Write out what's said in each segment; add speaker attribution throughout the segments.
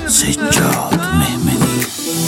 Speaker 1: Seccad Mehmedi.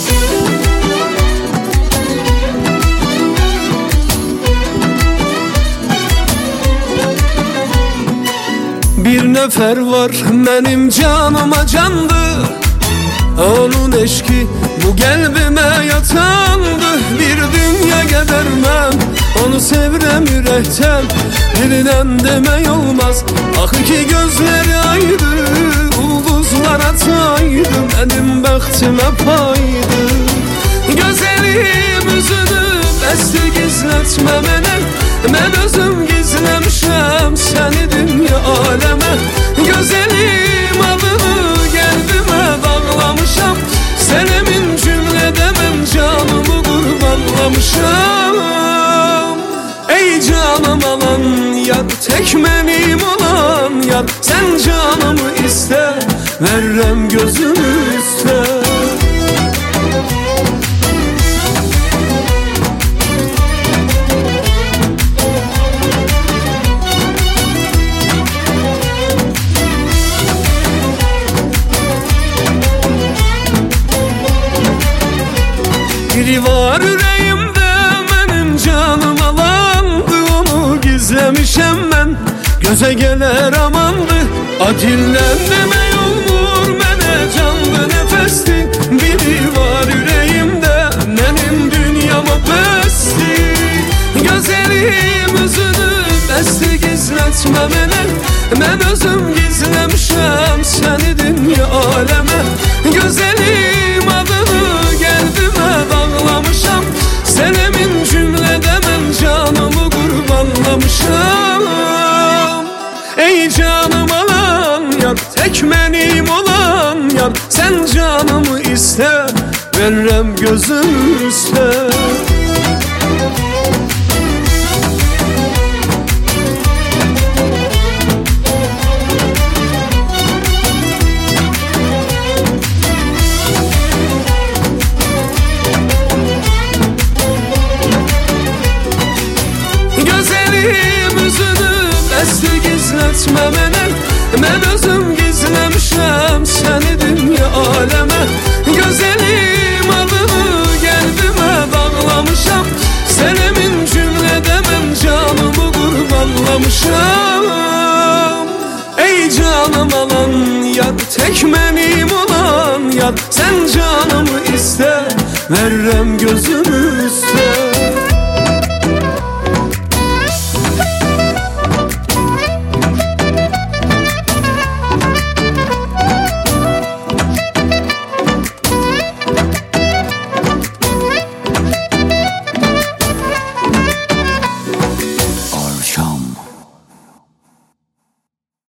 Speaker 2: Bir nefer var benim canıma candı, onun eşki bu kalbime yatandı. Bir dünya gidermem, onu sevrem yürekten, dilinden demek olmaz. Ah ki gözleri aydı, ulduzlar ataydı, benim bəxtimə paydı. Gözəlim üzünü bəsdi gizlətmə mənə, mən özüm gizləmişəm səni dünya aləmə. Gözəlim adını qəlbimə bağlamışam, sənəmin cümlədə mən canımı qurbanlamışam. Ey canım alan yar, tek mənim olan yar, sən canımı istə, verrəm gözümü üstə. Biri var ürəyimdə mənim canım alandı, onu gizləmişəm mən, gözə gələr amandı. Adildən demək olmur mənə canlı nəfəsdir. Biri var ürəyimdə mənim dünyama bəsdir. Gözəlim üzünü bəsdi gizlətmə mənə, mən özüm gizləmişəm səni dünya aləmə. Gözəlim adını qəlbimə bağlamışam, sənəmin cümlədə mən canımı qurbanlamışam. Ey canım alan yar, tek mənim olan yar, sən canımı istə, verrəm gözüm üstə. Gözəlim üzünü bəsdi gizlətmə mənə, mən özüm gizləmişəm səni dünya aləmə. Gözəlim adını qəlbimə bağlamışam, sənəmin cümlədə mən canımı qurbanlamışam. Ey canım alan yar, tek mənim olan yar, sən canımı istə, verrəm gözüm üstə.